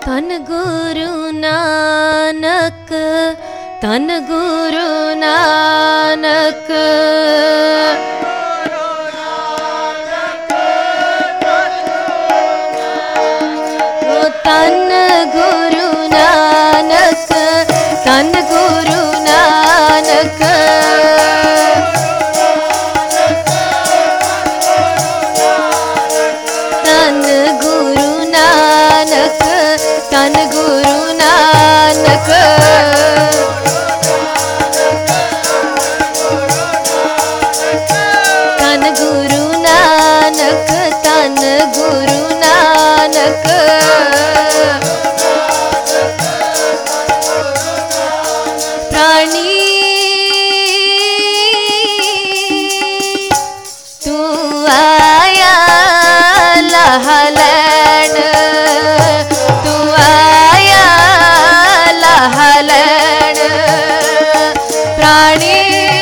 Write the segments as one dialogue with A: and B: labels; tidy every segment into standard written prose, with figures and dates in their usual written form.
A: धन गुरु नानक, धन गुरु नानक। धन गुरु नानक, धन गुरु नानक। धन गुरु नानक, धन गुरु नानक। धन गुरु नानक, धन गुरु नानक। प्राणी तू आया लह लैण, तू आया लह लैण। प्राणी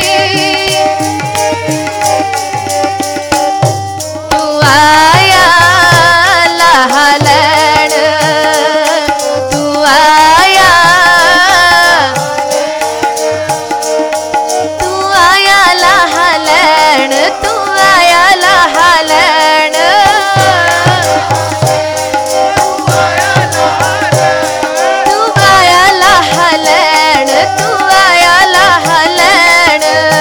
A: तू आया लह लैण, तू आया, तू आया लह लैण, तू आया लह लैण। तू आया लह लैण, तू आया लह लैण।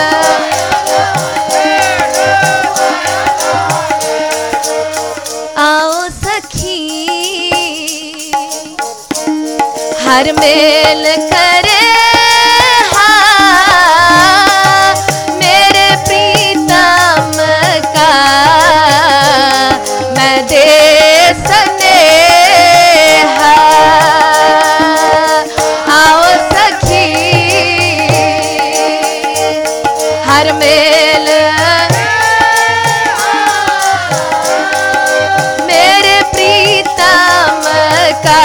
A: आओ सखी हर मेल करे हाँ मेरे प्रीतम का, मैं दे स्नेहा। आओ सखी हर मेल मेरे प्रीतम का,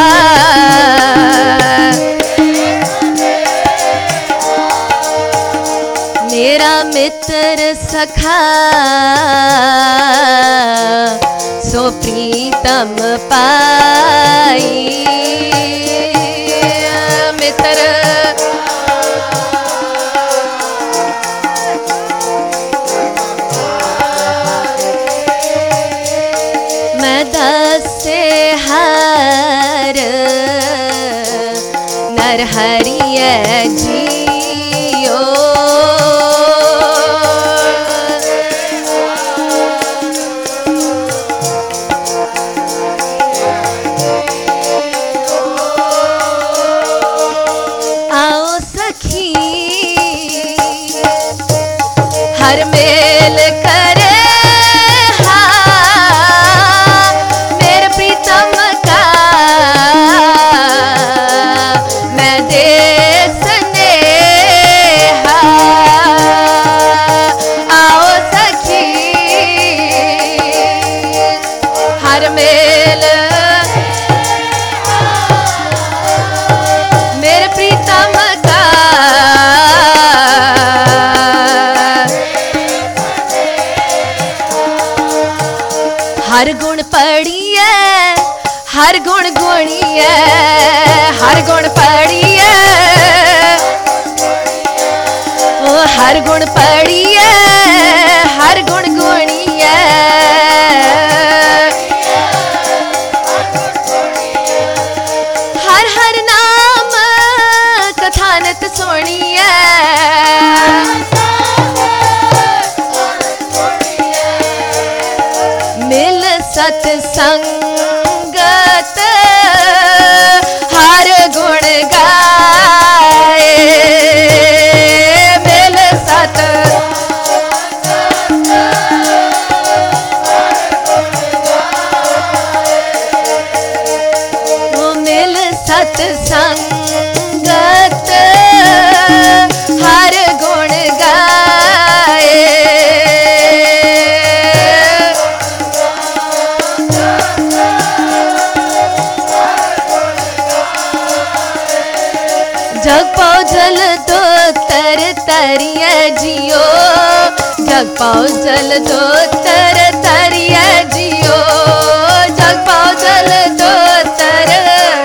A: मेरा मित्र सखा सो प्रीतम पाई। मित्र मैं दसे हर नर हरिय जियो। आओ सखी हर मेल करे हाँ मेरे प्रीतम का, मैं दे स्नेहा। आओ सखी हर मेल मेरे प्रीतम का, हर गुण पढ़िए हर गुण गुणिए, हर गुण पढ़िए ओ हर गुण पढ़िए, हर गुण गुणिए। हर हर नाम कथानत सुनिए, मिल सत्संगत हर गुण गाए। मिल सत मिल सत्संगत हर गुण गाए। जग पाओ जल दो तर तरिया जियो, जग पाओ जल दो तर तरिया जियो, जग पाओ जल दो तर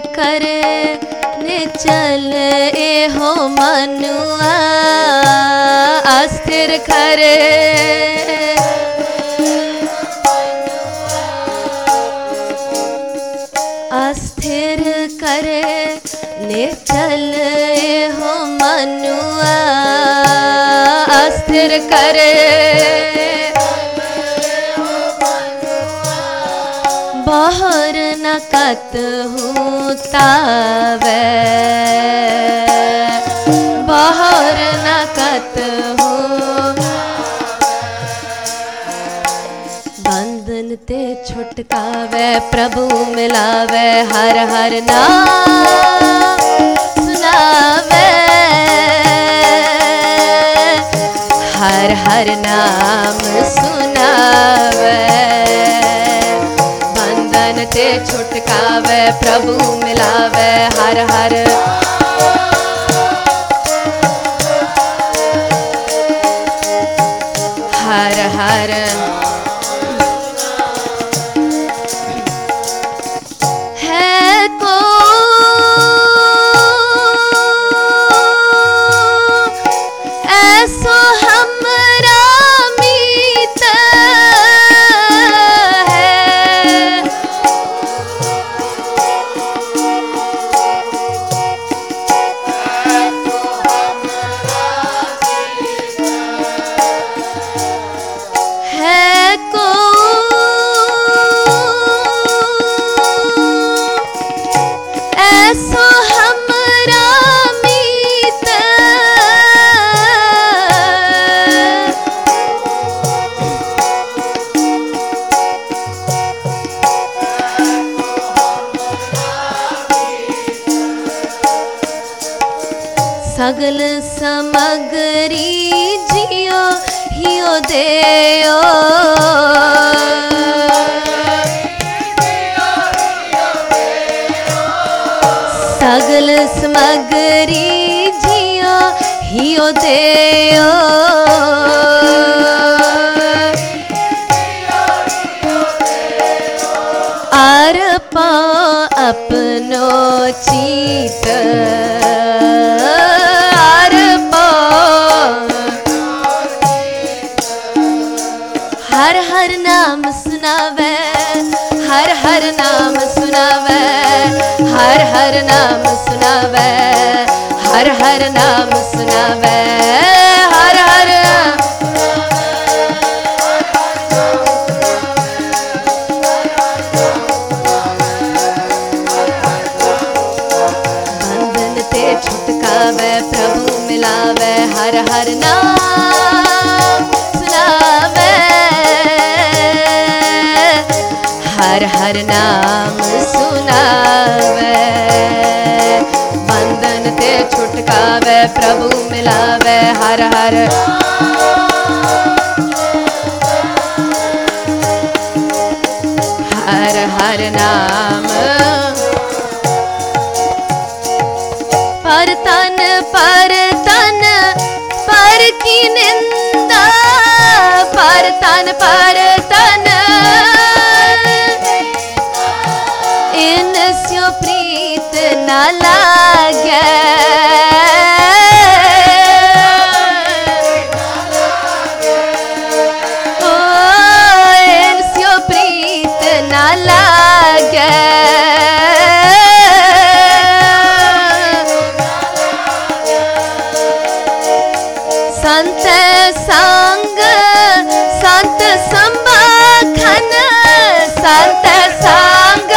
A: करे निचल एहो मनुआ अस्थिर करे अस्थिर करे निचल एहो मनुआ अस्थिर करे बाहर न कत हूँ तावे बाहर न कत हूँ बंधन ते छुटकावे प्रभु मिलावे हर हर नाम सुनावे हर हर नाम सुनावे बंधन ते छुटकावे प्रभु मिलावे हर हर हर हर है को ऐसो हमरा मीत सगल समगरी जियो हियो देयो सगल समगरी जियो हियो देयो आर पा अपनो चीत हर हर नाम सुनावे हर हर नाम सुनावे हर हर नाम सुनावे हर हर नाम सुनावे हर हर बंधन ते छुटकावे प्रभु मिलावे हर हर नाम सुनावे हर हर नाम सुनावे बंधन ते छुटकावे प्रभु मिलावे हर हर हर हर नाम पर तन पर की निंदा पर तन इनस्यो प्रीत न लागे ओ इनस्यो प्रीत न लागे संत संग संत संभाखन संत संग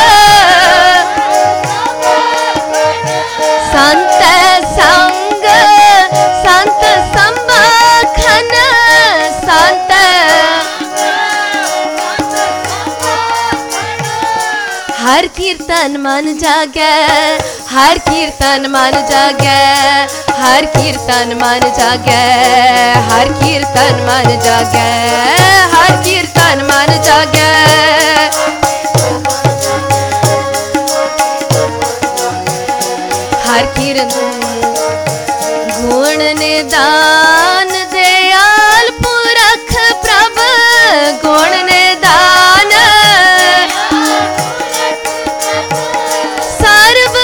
A: संत संग संत संभाखन संत हर कीर्तन मन जागे हर कीर्तन मन जागे हर कीर्तन मन जागे हर कीर्तन मन जागे हर कीर्तन मन जागे हर कीर्तन गुण निदान दयाल पुरख प्रभ गुण निदान सर्व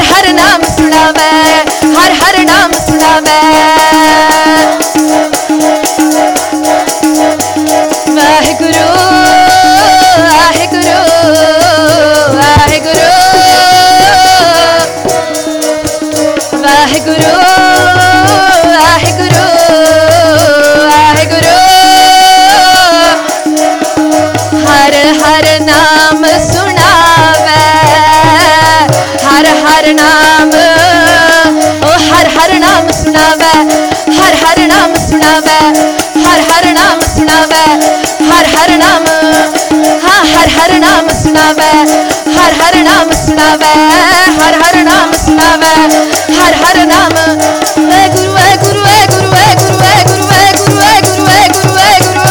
A: नाम, ओ हर हर नाम सुनावे, हर हर नाम सुनावे, हर हर नाम सुनावे, हर हर नाम, हाँ हर हर नाम सुनावे, हर हर नाम सुनावे, हर हर नाम सुनावे, हर हर नाम। गुरु है गुरु है गुरु है गुरु है गुरु है गुरु है गुरु है गुरु है गुरु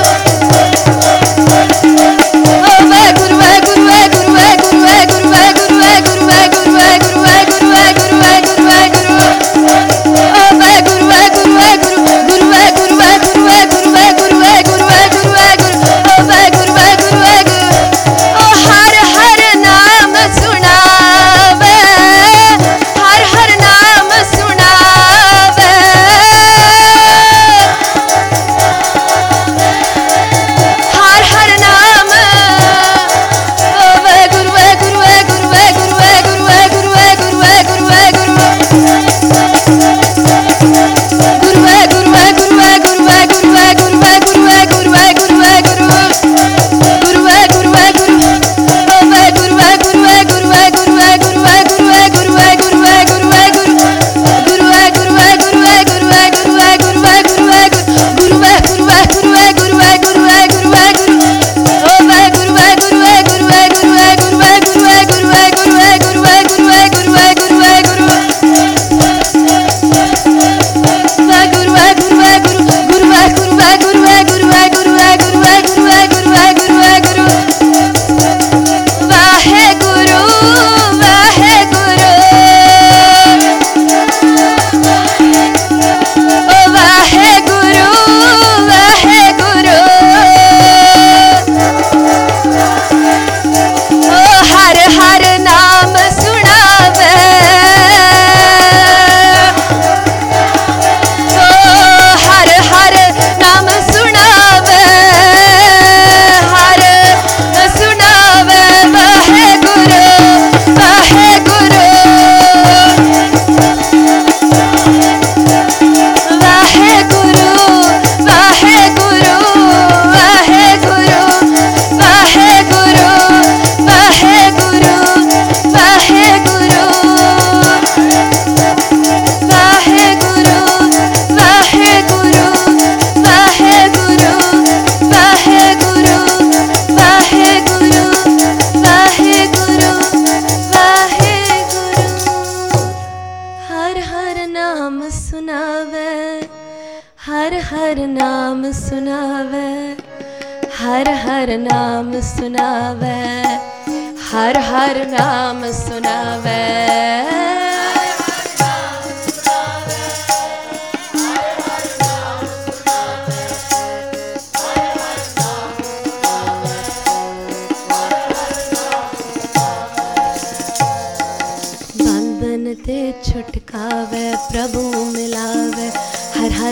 A: छुटकावे प्रभु मिलावे, हर हर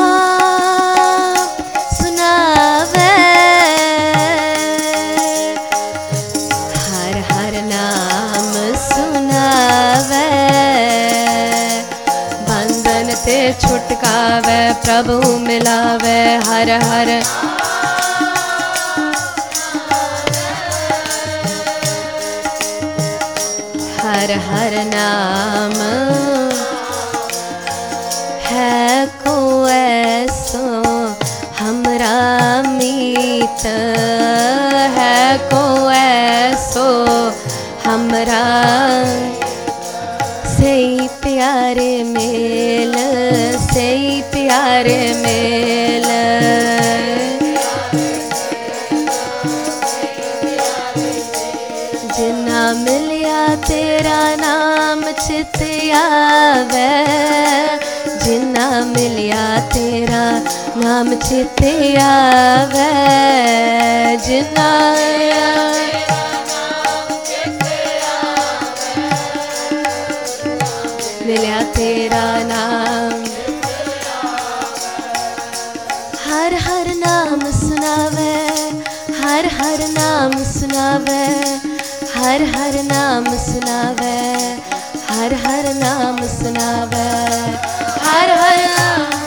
A: नाम सुनावे, हर हर नाम सुनावे, बंधन ते छुटकावे प्रभु मिलावे, हर हर हर हर नाम है को ऐसो हमरा मीत, है को ऐसो हमरा सही प्यारे मेल, सही प्यारे मेल, जिन्ना मिलिया तेरा नाम चित आवे, जिन्ना मिलिया तेरा नाम चित आवे, जिन्ना मिलिया तेरा नाम, हर हर नाम सुनावे, हर हर नाम सुनावे, हर हर नाम सुनावे, हर हर नाम सुनावे, हर हर नाम